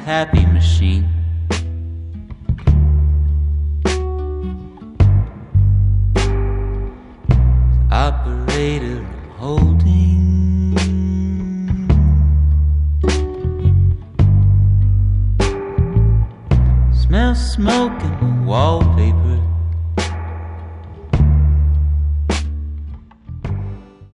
happy machine. Operator holding. Smell smoke in the wallpaper.